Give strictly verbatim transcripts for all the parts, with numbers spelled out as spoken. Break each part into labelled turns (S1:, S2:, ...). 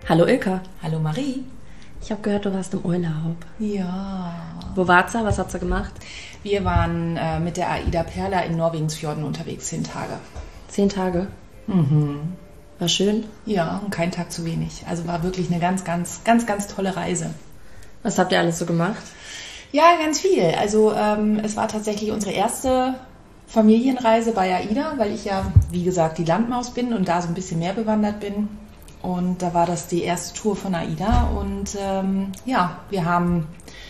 S1: Hallo Ilka.
S2: Hallo Marie.
S1: Ich habe gehört, du warst im Urlaub.
S2: Ja.
S1: Wo warst du? Was hast du gemacht?
S2: Wir waren äh, mit der AIDA Perla in Norwegens Fjorden unterwegs, zehn Tage.
S1: Zehn Tage?
S2: Mhm.
S1: War schön?
S2: Ja, und kein Tag zu wenig. Also war wirklich eine ganz, ganz, ganz, ganz tolle Reise.
S1: Was habt ihr alles so gemacht?
S2: Ja, ganz viel. Also ähm, es war tatsächlich unsere erste Familienreise bei AIDA, weil ich ja, wie gesagt, die Landmaus bin und da so ein bisschen mehr bewandert bin. Und da war das die erste Tour von AIDA und ähm, ja, wir haben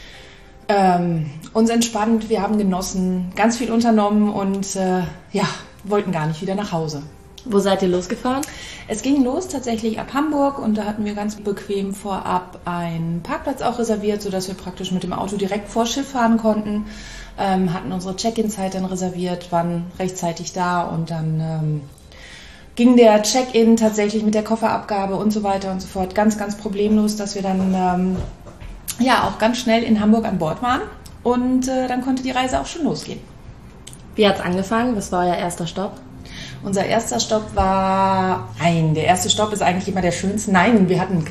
S2: ähm, uns entspannt, wir haben genossen, ganz viel unternommen und äh, ja, wollten gar nicht wieder nach Hause.
S1: Wo seid ihr losgefahren?
S2: Es ging los tatsächlich ab Hamburg und da hatten wir ganz bequem vorab einen Parkplatz auch reserviert, sodass wir praktisch mit dem Auto direkt vor Schiff fahren konnten, ähm, hatten unsere Check-in-Zeit dann reserviert, waren rechtzeitig da und dann ähm, ging der Check-in tatsächlich mit der Kofferabgabe und so weiter und so fort ganz, ganz problemlos, dass wir dann ähm, ja auch ganz schnell in Hamburg an Bord waren und äh, dann konnte die Reise auch schon losgehen.
S1: Wie hat's angefangen? Was war euer erster Stopp?
S2: Unser erster Stopp war... Nein, der erste Stopp ist eigentlich immer der schönste. Nein, wir hatten...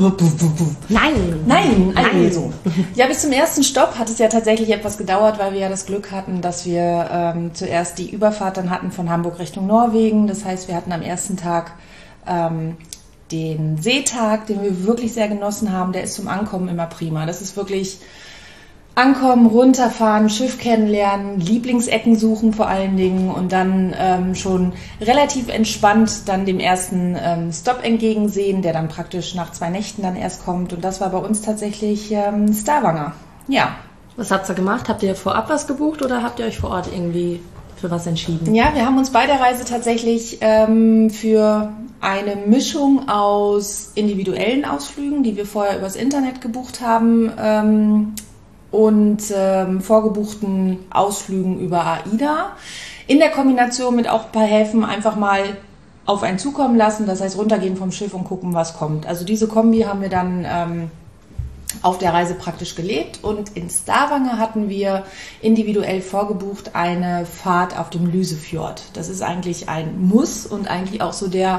S1: Nein!
S2: Nein, also. Ja, bis zum ersten Stopp hat es ja tatsächlich etwas gedauert, weil wir ja das Glück hatten, dass wir ähm, zuerst die Überfahrt dann hatten von Hamburg Richtung Norwegen. Das heißt, wir hatten am ersten Tag ähm, den Seetag, den wir wirklich sehr genossen haben. Der ist zum Ankommen immer prima. Das ist wirklich... Ankommen, runterfahren, Schiff kennenlernen, Lieblingsecken suchen vor allen Dingen und dann ähm, schon relativ entspannt dann dem ersten ähm, Stop entgegensehen, der dann praktisch nach zwei Nächten dann erst kommt. Und das war bei uns tatsächlich ähm, Stavanger. Ja.
S1: Was habt ihr gemacht? Habt ihr vorab was gebucht oder habt ihr euch vor Ort irgendwie für was entschieden?
S2: Ja, wir haben uns bei der Reise tatsächlich ähm, für eine Mischung aus individuellen Ausflügen, die wir vorher übers Internet gebucht haben, ähm, und ähm, vorgebuchten Ausflügen über AIDA. In der Kombination mit auch ein paar Häfen einfach mal auf einen zukommen lassen, das heißt runtergehen vom Schiff und gucken, was kommt. Also diese Kombi haben wir dann ähm, auf der Reise praktisch gelebt und in Stavanger hatten wir individuell vorgebucht eine Fahrt auf dem Lysefjord. Das ist eigentlich ein Muss und eigentlich auch so der...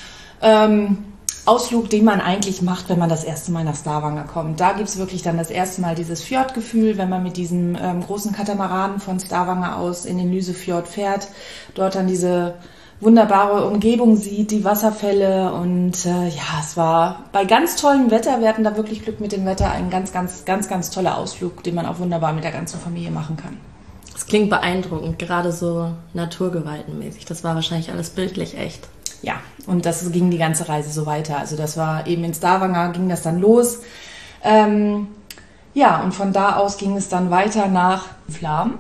S2: Ähm, Ausflug, den man eigentlich macht, wenn man das erste Mal nach Stavanger kommt. Da gibt es wirklich dann das erste Mal dieses Fjordgefühl, wenn man mit diesem ähm, großen Katamaran von Stavanger aus in den Lysefjord fährt, dort dann diese wunderbare Umgebung sieht, die Wasserfälle und äh, ja, es war bei ganz tollem Wetter, wir hatten da wirklich Glück mit dem Wetter, ein ganz, ganz, ganz, ganz toller Ausflug, den man auch wunderbar mit der ganzen Familie machen kann.
S1: Das klingt beeindruckend, gerade so naturgewaltenmäßig. Das war wahrscheinlich alles bildlich echt.
S2: Ja, und das ging die ganze Reise so weiter. Also das war eben in Stavanger, ging das dann los. Ähm, ja, und von da aus ging es dann weiter nach Flam.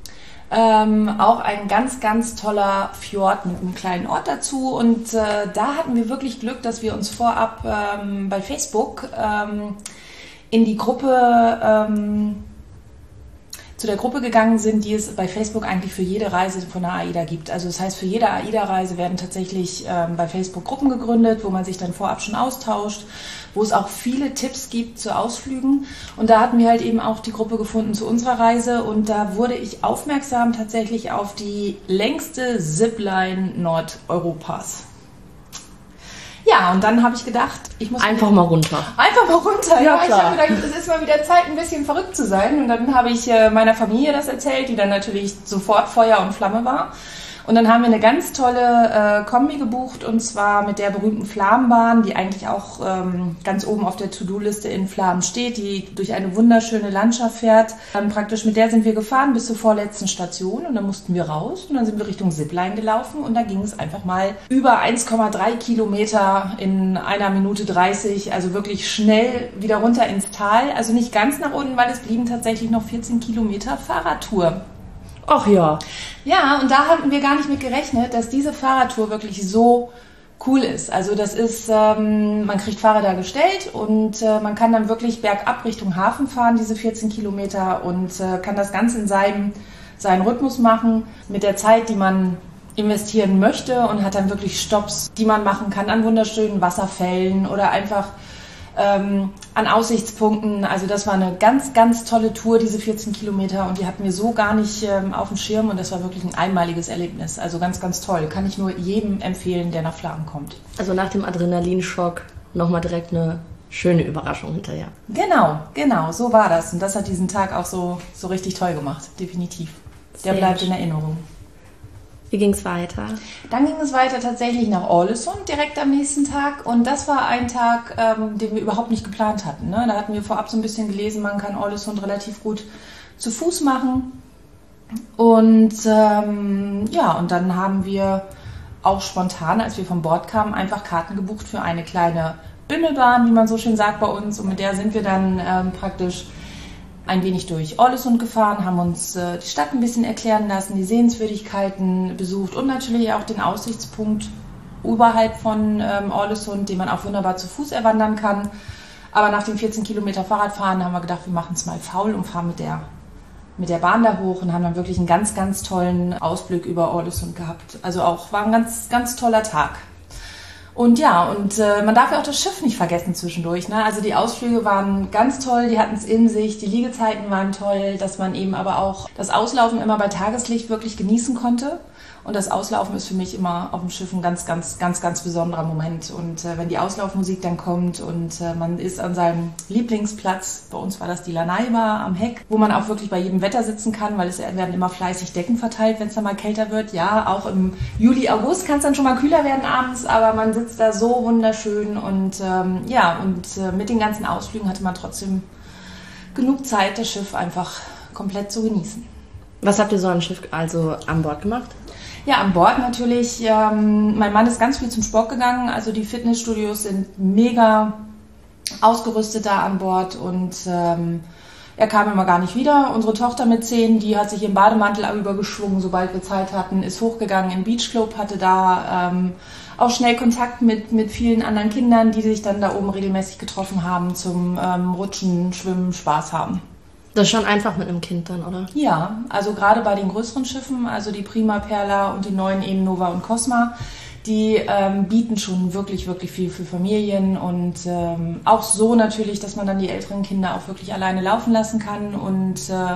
S2: Ähm, auch ein ganz, ganz toller Fjord mit einem kleinen Ort dazu. Und äh, da hatten wir wirklich Glück, dass wir uns vorab ähm, bei Facebook ähm, in die Gruppe... Ähm, zu der Gruppe gegangen sind, die es bei Facebook eigentlich für jede Reise von der AIDA gibt. Also das heißt, für jede AIDA-Reise werden tatsächlich ähm, bei Facebook Gruppen gegründet, wo man sich dann vorab schon austauscht, wo es auch viele Tipps gibt zu Ausflügen. Und da hatten wir halt eben auch die Gruppe gefunden zu unserer Reise und da wurde ich aufmerksam tatsächlich auf die längste Zipline Nordeuropas. Ja, und dann habe ich gedacht, ich muss...
S1: Einfach mal runter.
S2: Einfach mal runter,
S1: ja,
S2: ja.
S1: klar.
S2: Ich habe gedacht, es ist mal wieder Zeit, ein bisschen verrückt zu sein. Und dann habe ich äh, meiner Familie das erzählt, die dann natürlich sofort Feuer und Flamme war. Und dann haben wir eine ganz tolle äh, Kombi gebucht und zwar mit der berühmten Flambahn, die eigentlich auch ähm, ganz oben auf der To-Do-Liste in Flam steht, die durch eine wunderschöne Landschaft fährt. Ähm, praktisch mit der sind wir gefahren bis zur vorletzten Station und dann mussten wir raus und dann sind wir Richtung Zipline gelaufen und da ging es einfach mal über eins Komma drei Kilometer in einer Minute dreißig, also wirklich schnell wieder runter ins Tal. Also nicht ganz nach unten, weil es blieben tatsächlich noch vierzehn Kilometer Fahrradtour.
S1: Ach ja.
S2: Ja, und da hatten wir gar nicht mit gerechnet, dass diese Fahrradtour wirklich so cool ist. Also das ist, ähm, man kriegt Fahrräder gestellt und äh, man kann dann wirklich bergab Richtung Hafen fahren, diese vierzehn Kilometer und äh, kann das Ganze in seinem, seinen Rhythmus machen, mit der Zeit, die man investieren möchte und hat dann wirklich Stopps, die man machen kann an wunderschönen Wasserfällen oder einfach ähm, an Aussichtspunkten. Also das war eine ganz, ganz tolle Tour, diese vierzehn Kilometer und die hatten wir so gar nicht ähm, auf dem Schirm und das war wirklich ein einmaliges Erlebnis. Also ganz, ganz toll. Kann ich nur jedem empfehlen, der nach Flam kommt.
S1: Also nach dem Adrenalinschock nochmal direkt eine schöne Überraschung hinterher.
S2: Genau, genau, so war das. Und das hat diesen Tag auch so, so richtig toll gemacht, definitiv. Der
S1: Sehr
S2: bleibt
S1: schön.
S2: in Erinnerung.
S1: Wie ging es weiter?
S2: Dann ging es weiter tatsächlich nach Ålesund direkt am nächsten Tag. Und das war ein Tag, ähm, den wir überhaupt nicht geplant hatten. Ne? Da hatten wir vorab so ein bisschen gelesen, man kann Ålesund relativ gut zu Fuß machen. Und ähm, ja, und dann haben wir auch spontan, als wir von Bord kamen, einfach Karten gebucht für eine kleine Bimmelbahn, wie man so schön sagt bei uns. Und mit der sind wir dann ähm, praktisch ein wenig durch Ålesund gefahren, haben uns äh, die Stadt ein bisschen erklären lassen, die Sehenswürdigkeiten besucht und natürlich auch den Aussichtspunkt oberhalb von ähm, Ålesund, den man auch wunderbar zu Fuß erwandern kann. Aber nach dem vierzehn Kilometer Fahrradfahren haben wir gedacht, wir machen es mal faul und fahren mit der, mit der Bahn da hoch und haben dann wirklich einen ganz, ganz tollen Ausblick über Ålesund gehabt. Also auch war ein ganz, ganz toller Tag. Und ja, und äh, man darf ja auch das Schiff nicht vergessen zwischendurch. Ne? Also die Ausflüge waren ganz toll, die hatten es in sich, die Liegezeiten waren toll, dass man eben aber auch das Auslaufen immer bei Tageslicht wirklich genießen konnte. Und das Auslaufen ist für mich immer auf dem Schiff ein ganz, ganz, ganz, ganz besonderer Moment. Und äh, wenn die Auslaufmusik dann kommt und äh, man ist an seinem Lieblingsplatz, bei uns war das die Lanai-Bar am Heck, wo man auch wirklich bei jedem Wetter sitzen kann, weil es werden immer fleißig Decken verteilt, wenn es dann mal kälter wird. Ja, auch im Juli, August kann es dann schon mal kühler werden abends, aber man sitzt da so wunderschön. Und ähm, ja, und äh, mit den ganzen Ausflügen hatte man trotzdem genug Zeit, das Schiff einfach komplett zu genießen.
S1: Was habt ihr so am Schiff, also an Bord gemacht?
S2: Ja, an Bord natürlich. Ähm, mein Mann ist ganz viel zum Sport gegangen. Also die Fitnessstudios sind mega ausgerüstet da an Bord und ähm, er kam immer gar nicht wieder. Unsere Tochter mit zehn, die hat sich im Bademantel übergeschwungen, sobald wir Zeit hatten, ist hochgegangen in den Beachclub, hatte da ähm, auch schnell Kontakt mit, mit vielen anderen Kindern, die sich dann da oben regelmäßig getroffen haben zum ähm, Rutschen, Schwimmen, Spaß haben.
S1: Das ist schon einfach mit einem Kind dann, oder?
S2: Ja, also gerade bei den größeren Schiffen, also die Prima, Perla und die neuen eben Nova und Cosma, die ähm, bieten schon wirklich, wirklich viel für Familien und ähm, auch so natürlich, dass man dann die älteren Kinder auch wirklich alleine laufen lassen kann und äh,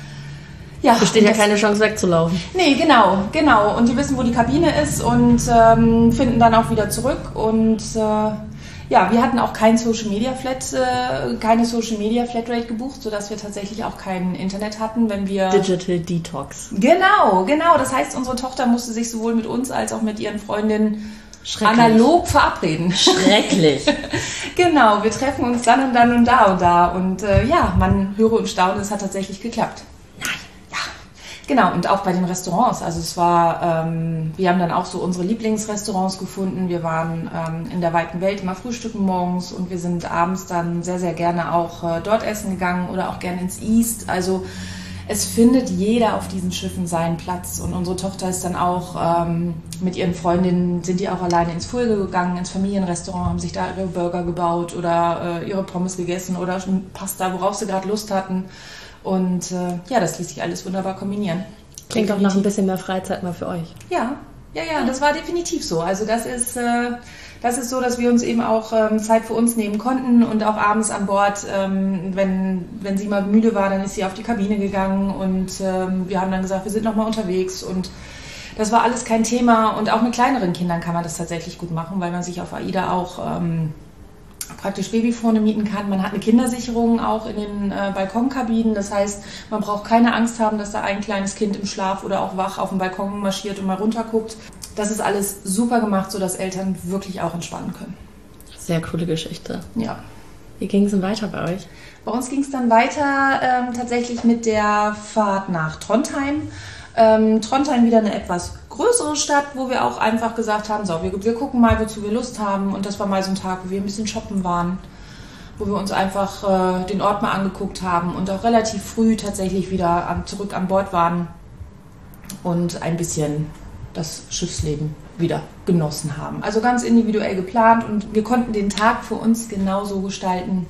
S2: ja.
S1: Besteht ja keine Chance wegzulaufen.
S2: Nee, genau, genau. Und die wissen, wo die Kabine ist und ähm, finden dann auch wieder zurück und äh, ja, wir hatten auch kein Social Media Flat, äh, keine Social Media Flatrate gebucht, sodass wir tatsächlich auch kein Internet hatten, wenn wir...
S1: Digital Detox.
S2: Genau, genau. Das heißt, unsere Tochter musste sich sowohl mit uns als auch mit ihren Freundinnen analog verabreden.
S1: Schrecklich.
S2: Genau, wir treffen uns dann und dann und da und da. Und äh, ja, man höre und staune, es hat tatsächlich geklappt.
S1: Nein.
S2: Ja, genau. Und auch bei den Restaurants. Also es war, ähm, wir haben dann auch so unsere Lieblingsrestaurants gefunden. Wir waren ähm, in der weiten Welt immer frühstücken morgens und wir sind abends dann sehr, sehr gerne auch äh, dort essen gegangen oder auch gerne ins East. Also es findet jeder auf diesen Schiffen seinen Platz. Und unsere Tochter ist dann auch ähm, mit ihren Freundinnen, sind die auch alleine ins Fulge gegangen, ins Familienrestaurant, haben sich da ihre Burger gebaut oder äh, ihre Pommes gegessen oder Pasta, worauf sie gerade Lust hatten. Und äh, ja, das ließ sich alles wunderbar kombinieren.
S1: Klingt auch nach ein bisschen mehr Freizeit mal für euch.
S2: Ja, ja, ja, das war definitiv so. Also das ist, äh, das ist so, dass wir uns eben auch ähm, Zeit für uns nehmen konnten und auch abends an Bord, ähm, wenn, wenn sie mal müde war, dann ist sie auf die Kabine gegangen und ähm, wir haben dann gesagt, wir sind noch mal unterwegs und das war alles kein Thema. Und auch mit kleineren Kindern kann man das tatsächlich gut machen, weil man sich auf AIDA auch ähm, praktisch Babyphone mieten kann. Man hat eine Kindersicherung auch in den äh, Balkonkabinen. Das heißt, man braucht keine Angst haben, dass da ein kleines Kind im Schlaf oder auch wach auf dem Balkon marschiert und mal runterguckt. Das ist alles super gemacht, sodass Eltern wirklich auch entspannen können.
S1: Sehr coole Geschichte.
S2: Ja.
S1: Wie ging es denn weiter bei euch?
S2: Bei uns ging es dann weiter ähm, tatsächlich mit der Fahrt nach Trondheim. Ähm, Trondheim wieder eine etwas größere Stadt, wo wir auch einfach gesagt haben, so, wir, wir gucken mal, wozu wir Lust haben. Und das war mal so ein Tag, wo wir ein bisschen shoppen waren, wo wir uns einfach äh, den Ort mal angeguckt haben und auch relativ früh tatsächlich wieder an, zurück an Bord waren und ein bisschen das Schiffsleben wieder genossen haben. Also ganz individuell geplant und wir konnten den Tag für uns genauso gestalten.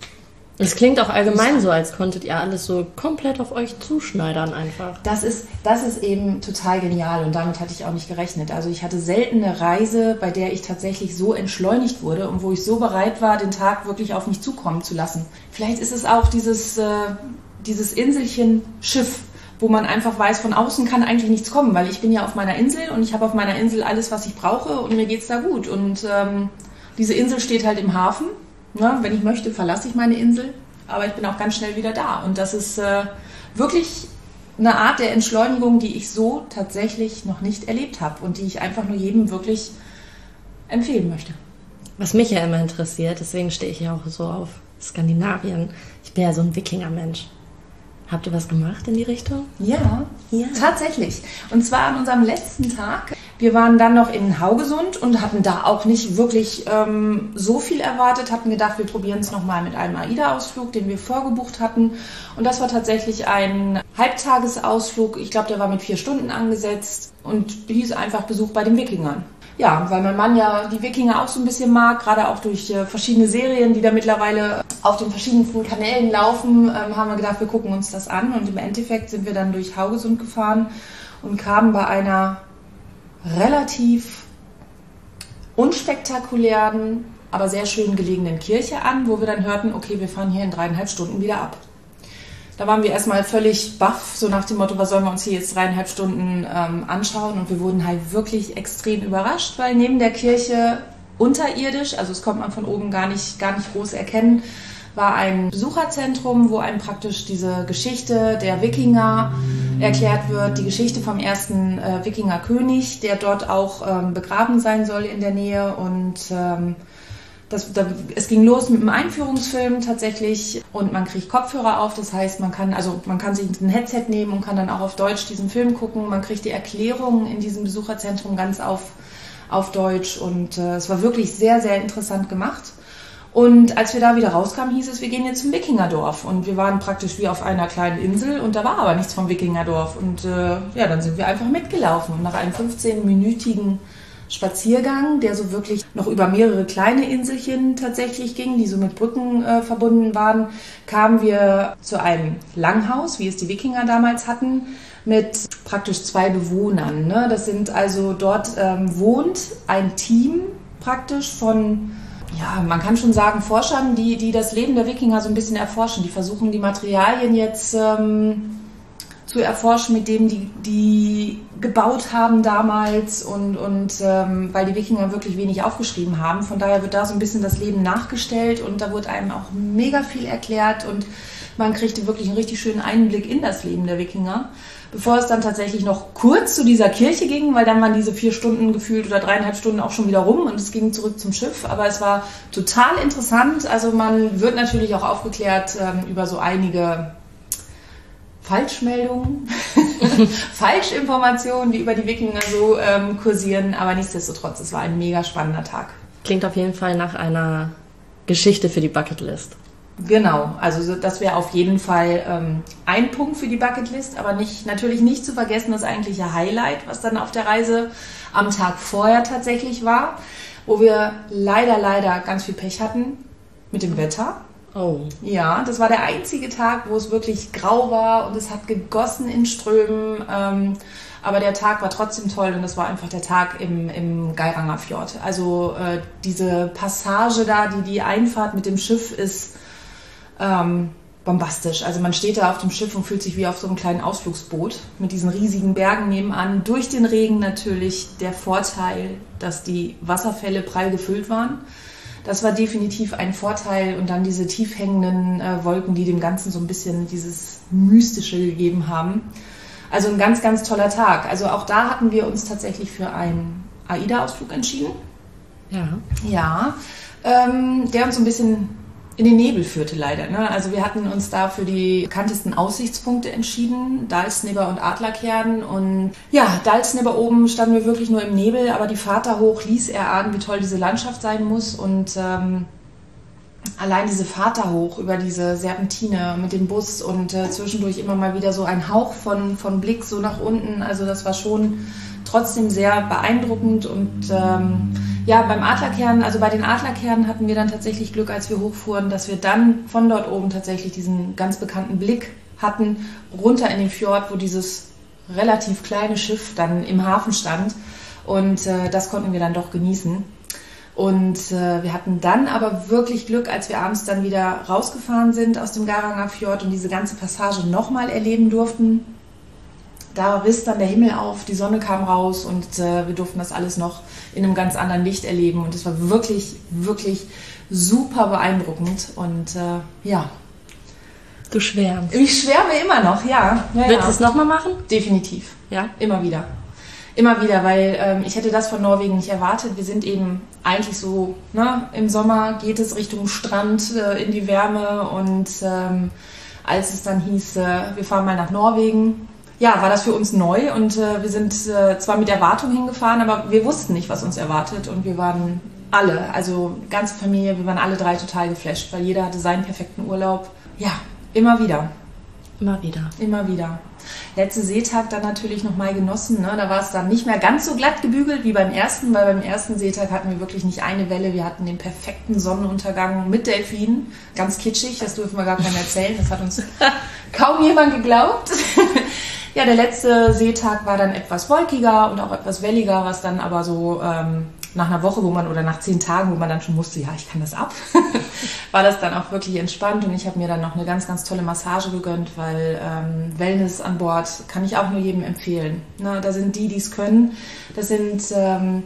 S1: Es klingt auch allgemein so, als konntet ihr alles so komplett auf euch zuschneidern einfach.
S2: Das ist, das ist eben total genial und damit hatte ich auch nicht gerechnet. Also ich hatte selten eine Reise, bei der ich tatsächlich so entschleunigt wurde und wo ich so bereit war, den Tag wirklich auf mich zukommen zu lassen. Vielleicht ist es auch dieses, äh, dieses Inselchen Schiff, wo man einfach weiß, von außen kann eigentlich nichts kommen, weil ich bin ja auf meiner Insel und ich habe auf meiner Insel alles, was ich brauche und mir geht's da gut. Und ähm, diese Insel steht halt im Hafen. Ne? Wenn ich möchte, verlasse ich meine Insel, aber ich bin auch ganz schnell wieder da. Und das ist äh, wirklich eine Art der Entschleunigung, die ich so tatsächlich noch nicht erlebt habe und die ich einfach nur jedem wirklich empfehlen möchte.
S1: Was mich ja immer interessiert, deswegen stehe ich ja auch so auf Skandinavien. Ich bin ja so ein Wikinger-Mensch. Habt ihr was gemacht in die Richtung?
S2: Ja,
S1: ja,
S2: tatsächlich. Und zwar an unserem letzten Tag. Wir waren dann noch in Haugesund und hatten da auch nicht wirklich ähm, so viel erwartet. Hatten gedacht, wir probieren es nochmal mit einem AIDA-Ausflug, den wir vorgebucht hatten. Und das war tatsächlich ein Halbtagesausflug. Ich glaube, der war mit vier Stunden angesetzt und hieß einfach Besuch bei den Wikingern. Ja, weil mein Mann ja die Wikinger auch so ein bisschen mag, gerade auch durch äh, verschiedene Serien, die da mittlerweile auf den verschiedensten Kanälen laufen, ähm, haben wir gedacht, wir gucken uns das an. Und im Endeffekt sind wir dann durch Haugesund gefahren und kamen bei einer relativ unspektakulären, aber sehr schön gelegenen Kirche an, wo wir dann hörten, okay, wir fahren hier in dreieinhalb Stunden wieder ab. Da waren wir erstmal völlig baff, so nach dem Motto, was sollen wir uns hier jetzt dreieinhalb Stunden ähm, anschauen? Und wir wurden halt wirklich extrem überrascht, weil neben der Kirche unterirdisch, also das konnte man von oben gar nicht, gar nicht groß erkennen, war ein Besucherzentrum, wo einem praktisch diese Geschichte der Wikinger erklärt wird, die Geschichte vom ersten äh, Wikingerkönig, der dort auch ähm, begraben sein soll in der Nähe. Und ähm, das, da, es ging los mit einem Einführungsfilm tatsächlich und man kriegt Kopfhörer auf, das heißt, man kann also man kann sich ein Headset nehmen und kann dann auch auf Deutsch diesen Film gucken. Man kriegt die Erklärungen in diesem Besucherzentrum ganz auf, auf Deutsch und äh, es war wirklich sehr, sehr interessant gemacht. Und als wir da wieder rauskamen, hieß es, wir gehen jetzt zum Wikingerdorf. Und wir waren praktisch wie auf einer kleinen Insel und da war aber nichts vom Wikingerdorf. Und äh, ja, dann sind wir einfach mitgelaufen. Und nach einem fünfzehnminütigen Spaziergang, der so wirklich noch über mehrere kleine Inselchen tatsächlich ging, die so mit Brücken äh, verbunden waren, kamen wir zu einem Langhaus, wie es die Wikinger damals hatten, mit praktisch zwei Bewohnern. Ne? Das sind also, dort ähm, wohnt ein Team praktisch von... Ja, man kann schon sagen, Forschern, die, die das Leben der Wikinger so ein bisschen erforschen. Die versuchen, die Materialien jetzt ähm, zu erforschen, mit denen die, die gebaut haben damals und, und ähm, weil die Wikinger wirklich wenig aufgeschrieben haben. Von daher wird da so ein bisschen das Leben nachgestellt und da wird einem auch mega viel erklärt und man kriegte wirklich einen richtig schönen Einblick in das Leben der Wikinger. Bevor es dann tatsächlich noch kurz zu dieser Kirche ging, weil dann waren diese vier Stunden gefühlt oder dreieinhalb Stunden auch schon wieder rum und es ging zurück zum Schiff. Aber es war total interessant. Also man wird natürlich auch aufgeklärt ähm, über so einige Falschmeldungen, Falschinformationen, die über die Wikinger so ähm, kursieren. Aber nichtsdestotrotz, es war ein mega spannender Tag.
S1: Klingt auf jeden Fall nach einer Geschichte für die Bucketlist.
S2: Genau, also das wäre auf jeden Fall ähm, ein Punkt für die Bucketlist, aber nicht, natürlich nicht zu vergessen das eigentliche Highlight, was dann auf der Reise am Tag vorher tatsächlich war, wo wir leider, leider ganz viel Pech hatten mit dem Wetter.
S1: Oh.
S2: Ja, das war der einzige Tag, wo es wirklich grau war und es hat gegossen in Strömen, ähm, aber der Tag war trotzdem toll und das war einfach der Tag im, im Geiranger Fjord. Also äh, diese Passage da, die, die Einfahrt mit dem Schiff ist Ähm, bombastisch. Also man steht da auf dem Schiff und fühlt sich wie auf so einem kleinen Ausflugsboot mit diesen riesigen Bergen nebenan. Durch den Regen natürlich der Vorteil, dass die Wasserfälle prall gefüllt waren. Das war definitiv ein Vorteil und dann diese tief hängenden äh, Wolken, die dem Ganzen so ein bisschen dieses Mystische gegeben haben. Also ein ganz, ganz toller Tag. Also auch da hatten wir uns tatsächlich für einen AIDA-Ausflug entschieden.
S1: Ja.
S2: Ja, ähm, der uns so ein bisschen in den Nebel führte leider. Ne? Also wir hatten uns da für die bekanntesten Aussichtspunkte entschieden, Dalsnibber und Adlerkärden. Und ja, Dalsnibber oben standen wir wirklich nur im Nebel, aber die Fahrt da hoch ließ erahnen, wie toll diese Landschaft sein muss. Und ähm, allein diese Fahrt da hoch über diese Serpentine mit dem Bus und äh, zwischendurch immer mal wieder so ein Hauch von, von Blick so nach unten. Also das war schon trotzdem sehr beeindruckend und ähm, ja, beim Adlerkern, also bei den Adlerkernen hatten wir dann tatsächlich Glück, als wir hochfuhren, dass wir dann von dort oben tatsächlich diesen ganz bekannten Blick hatten, runter in den Fjord, wo dieses relativ kleine Schiff dann im Hafen stand und äh, das konnten wir dann doch genießen. Und äh, wir hatten dann aber wirklich Glück, als wir abends dann wieder rausgefahren sind aus dem Geiranger Fjord und diese ganze Passage nochmal erleben durften. da riss dann der Himmel auf, die Sonne kam raus und äh, wir durften das alles noch in einem ganz anderen Licht erleben. Und es war wirklich, wirklich super beeindruckend. Und äh, ja.
S1: Du schwärmst.
S2: Ich schwärme immer noch, ja. ja
S1: Willst
S2: ja.
S1: du es nochmal machen?
S2: Definitiv.
S1: Ja?
S2: Immer wieder. Immer wieder, weil ähm, ich hätte das von Norwegen nicht erwartet. Wir sind eben eigentlich so, ne, im Sommer geht es Richtung Strand, äh, in die Wärme. Und ähm, als es dann hieß, äh, wir fahren mal nach Norwegen, ja, war das für uns neu. Und äh, wir sind äh, zwar mit Erwartung hingefahren, aber wir wussten nicht, was uns erwartet. Und wir waren alle, also ganze Familie, wir waren alle drei total geflasht, weil jeder hatte seinen perfekten Urlaub. Ja, immer wieder.
S1: Immer wieder.
S2: Immer wieder. Letzte Seetag dann natürlich noch mal genossen. Ne? Da war es dann nicht mehr ganz so glatt gebügelt wie beim ersten, weil beim ersten Seetag hatten wir wirklich nicht eine Welle. Wir hatten den perfekten Sonnenuntergang mit Delfinen. Ganz kitschig, das dürfen wir gar keinem erzählen. Das hat uns kaum jemand geglaubt. Ja, der letzte Seetag war dann etwas wolkiger und auch etwas welliger, was dann aber so ähm, nach einer Woche, wo man oder nach zehn Tagen, wo man dann schon wusste, ja, ich kann das ab, war das dann auch wirklich entspannt. Und ich habe mir dann noch eine ganz, ganz tolle Massage gegönnt, weil ähm, Wellness an Bord kann ich auch nur jedem empfehlen. Ne, da sind die, die es können. Das sind ähm,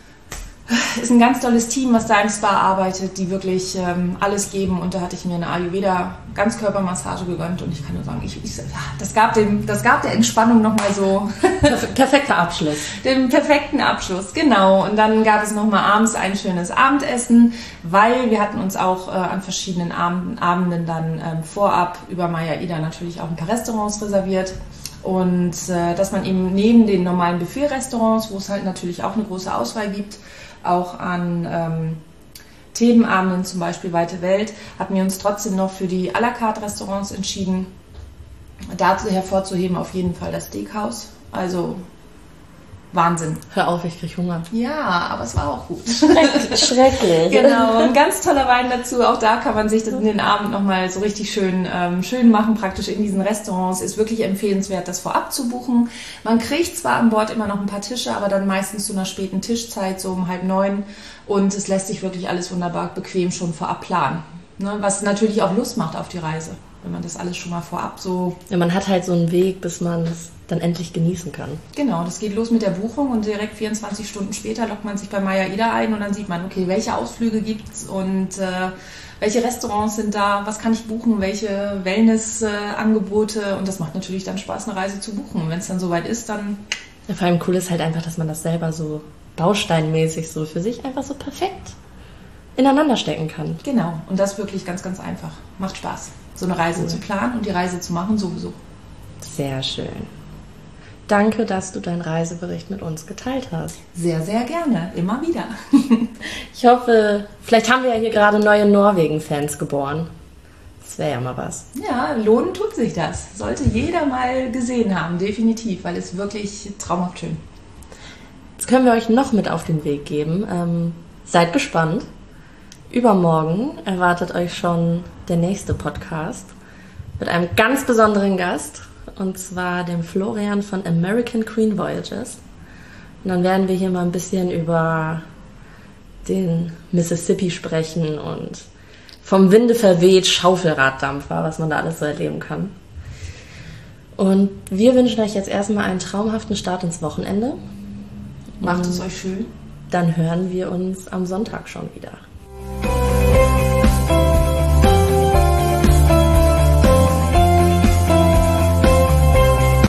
S2: ist ein ganz tolles Team, was da im Spa arbeitet, die wirklich ähm, alles geben. Und da hatte ich mir eine Ayurveda Ganzkörpermassage gegönnt und ich kann nur sagen, ich, ich, das, gab dem, das gab der Entspannung nochmal so.
S1: Perfekter Abschluss.
S2: Den perfekten Abschluss, genau. Und dann gab es nochmal abends ein schönes Abendessen, weil wir hatten uns auch äh, an verschiedenen Abenden, Abenden dann ähm, vorab über Maya Ida natürlich auch ein paar Restaurants reserviert. Und äh, dass man eben neben den normalen Buffet-Restaurants, wo es halt natürlich auch eine große Auswahl gibt, auch an ähm, Themenabenden, zum Beispiel Weite Welt, hatten wir uns trotzdem noch für die à la carte Restaurants entschieden. Dazu hervorzuheben auf jeden Fall das Steakhouse. Also Wahnsinn.
S1: Hör auf, ich krieg Hunger.
S2: Ja, aber es war auch gut.
S1: Schrecklich. Schrecklich.
S2: Genau, ein ganz toller Wein dazu. Auch da kann man sich das in den Abend nochmal so richtig schön, ähm, schön machen, praktisch in diesen Restaurants. Ist wirklich empfehlenswert, das vorab zu buchen. Man kriegt zwar an Bord immer noch ein paar Tische, aber dann meistens zu einer späten Tischzeit, so um halb neun. Und es lässt sich wirklich alles wunderbar bequem schon vorab planen. Ne? Was natürlich auch Lust macht auf die Reise, wenn man das alles schon mal vorab so...
S1: Ja, man hat halt so einen Weg, bis man es dann endlich genießen kann.
S2: Genau, das geht los mit der Buchung und direkt vierundzwanzig Stunden später lockt man sich bei Maya Ida ein und dann sieht man, okay, welche Ausflüge gibt's und äh, welche Restaurants sind da, was kann ich buchen, welche Wellness-Angebote äh, und das macht natürlich dann Spaß, eine Reise zu buchen. Und wenn es dann soweit ist, dann...
S1: Ja, vor allem cool ist halt einfach, dass man das selber so bausteinmäßig so für sich einfach so perfekt ineinander stecken kann.
S2: Genau, und das wirklich ganz, ganz einfach. Macht Spaß, so eine Reise cool. zu planen und die Reise zu machen sowieso.
S1: Sehr schön. Danke, dass du deinen Reisebericht mit uns geteilt hast.
S2: Sehr, sehr gerne. Immer wieder.
S1: Ich hoffe, vielleicht haben wir ja hier gerade neue Norwegen-Fans geboren. Das wäre ja mal was.
S2: Ja, lohnen tut sich das. Sollte jeder mal gesehen haben, definitiv, weil es wirklich traumhaft schön.
S1: Jetzt können wir euch noch mit auf den Weg geben. Ähm, seid gespannt. Übermorgen erwartet euch schon der nächste Podcast mit einem ganz besonderen Gast. Und zwar dem Florian von American Queen Voyages. Und dann werden wir hier mal ein bisschen über den Mississippi sprechen und vom Winde verweht Schaufelraddampfer, was man da alles so erleben kann. Und wir wünschen euch jetzt erstmal einen traumhaften Start ins Wochenende.
S2: Macht es euch schön.
S1: Dann hören wir uns am Sonntag schon wieder.